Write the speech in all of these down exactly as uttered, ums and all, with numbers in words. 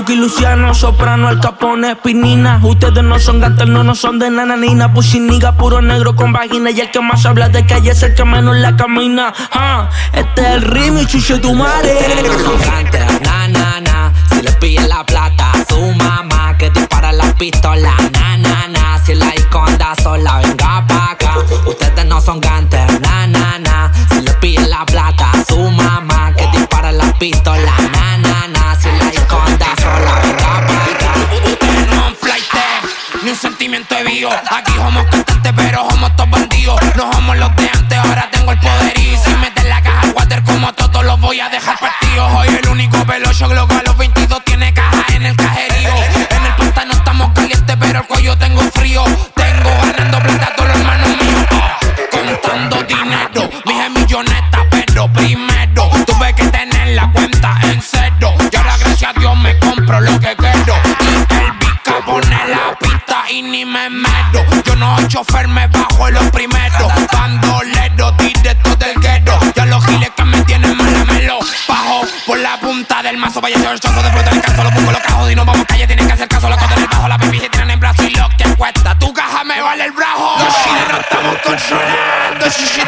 Chucky, Luciano, Soprano, Al Capone, Pinina. Ustedes no son gatos, no, no son de nananina. Puchiniga, puro negro con vagina. Y el que más habla de calle es el que menos la camina. Ah, este es el remix, chuche tu madre. Ustedes no son gangsters, na, na, na. Si les pillan la plata a su mamá, que dispara la pistola, na, na, na. Si la esconda sola, venga pa' acá. Ustedes no son gangsters, na, na, na. Si les pillan la plata a su mamá, que dispara la pistola, na, na, na. Si la esconda sola, venga pa' acá. Ustedes no son flight, ni un sentimiento de vivo. Aquí somos cantantes, pero somos todos bandidos. No somos los de antes, ahora tengo el poder. Y si meten la caja al water como todos los voy a dejar partidos. Hoy el único velocio global a los veintidós tiene caja en el cajerío. En el pantano estamos calientes, pero el cuello tengo frío. Tengo ganando plata a todos los hermanos míos. Oh, contando dinero, dije milloneta, pero primero tuve que tener la cuenta en cero. Y ahora gracias a Dios me compro lo que quiero. Y el Vica pone la pista y ni me meto. Yo no soy chofer, me bajo en los primeros. Bandolero, directo del guero. Ya los giles que me tienen mala me lo bajo por la punta del mazo. Vaya yo el chozo de fruta en el caso. Lo pongo los cajos y no vamos calle. Tienen que hacer caso, los cotos en el bajo. La pipi se tiran en brazo y lo que cuesta tu caja me vale el brazo. Los giles no estamos controlando. Si si tu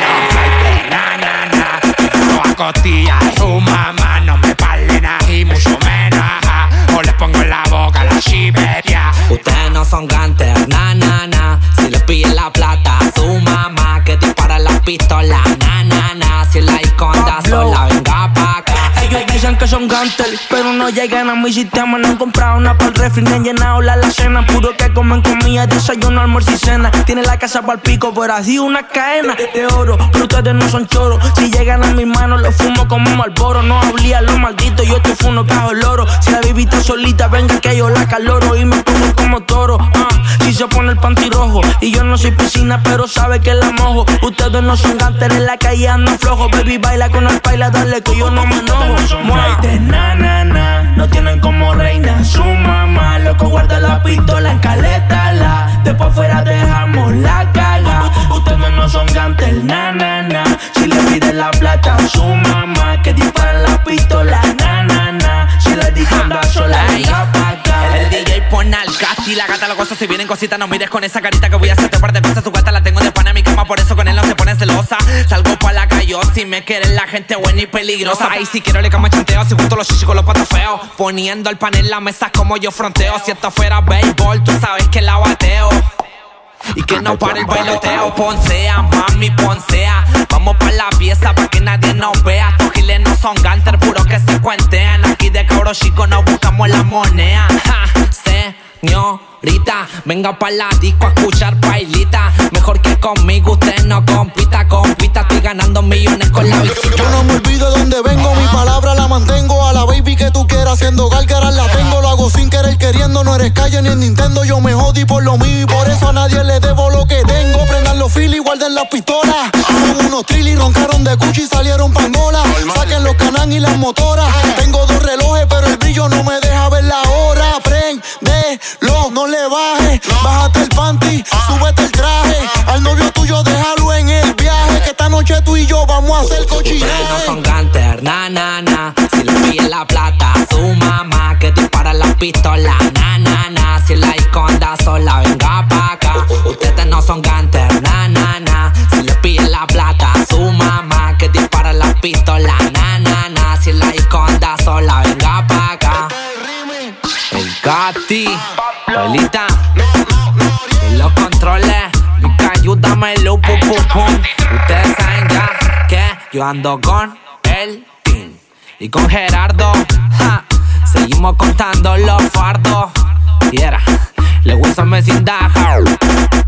madre, na, na, na. A costilla su mamá, no me parlen aquí, mucho menos, ajá. O les pongo en la boca la chiveria. Ustedes no son gangsters, na, na, na. Si les pillan la plata a su mamá, que dispara la pistola, na, na, na. Si la esconda sola, venga pa' acá. Ellos dicen que son gangsters, pero no llegan a mi sistema. No han comprado una para el refri, ni han llenado la alacena. Puro que comen comida, desayuno, almuerzo y cena. Tiene la casa para el pico, pero así una cadena de oro. Pero ustedes no son choros. Si llegan a mis manos, los fumo como Marlboro. No hablía los malditos, yo te funo cajo el oro. Si la vivita solita, venga que yo la caloro. Y me pongo como toro, ah. Si se pone el panty rojo. Y yo no soy piscina, pero sabe que la mojo. Ustedes no son gangsters, en la calle andan flojos. Baby, baila con el paila, dale que yo no me enojo. Muerte, na, na, na. No tienen como reina su mamá. Loco, guarda la pistola, encalétala. Después fuera dejamos la caga. Ustedes no son gangsters, na, na, na. Si le piden la plata a su mamá, que dispara la pistola, na, na, na. Si le dicen da sola, venga pa' acá. El D J pone al casti, la gata lo gozo. Si vienen cositas, no mires con esa carita que voy a hacerte un par de cosas. Su gata la tengo de pana en mi cama, por eso con él no se pone celosa. Salgo pa' la calle, si me quieren la gente buena y peligrosa. Ay, si quiero le cama chanteo, si junto los chichis con los patos feos. Poniendo el pan en la mesa como yo fronteo. Si esto fuera béisbol, tú sabes que la bateo. Y que no pare el bailoteo. Poncea, mami, poncea. Vamos pa' la pieza pa' que nadie nos vea. Estos giles no son gangsters, puro que se cuentean. Aquí de cabros chicos nos buscamos la moneda. Ja, señorita, venga pa' la disco a escuchar bailita. Mejor que conmigo usted no compita, compita. Estoy ganando millones con la visita. Yo no me olvido de donde vengo, mi palabra la mantengo. A la baby que tú quieras haciendo gárgaras la tengo. Lo hago sin querer queriendo, no eres calle ni en Nintendo. Yo me jodí por lo mío y por eso a nadie le debo lo que tengo. Prendan los filis y guarden las pistolas. Son unos trillis, roncaron de cuchi y salieron pangola. Saquen los canán y las motoras. Tengo dos relojes pero el brillo no me deja ver la hora. Prendelo, no le bajes. Bájate el panty, súbete el traje. Al novio tuyo déjalo en el viaje. Que esta noche tú y yo vamos a hacer cochinaje. Ustedes no son gangsters, na, na, na. Si le pillan la plata a su mamá, que dispara la pistola, na, na, na. Si la esconda sola, venga pa' acá. Ustedes no son gangsters, na, na, na. Si le pillan la plata a su mamá, que dispara la pistola, na, na, na. Si la esconda sola, venga pa' acá. El Gatti, Pelita, y los controles. Mica, ayúdamelo, pum, pum, pum. Ustedes saben ya que yo ando con el team y con Gerardo. Ja. Seguimos contando los fardos. Y era, le gusta me sin daja.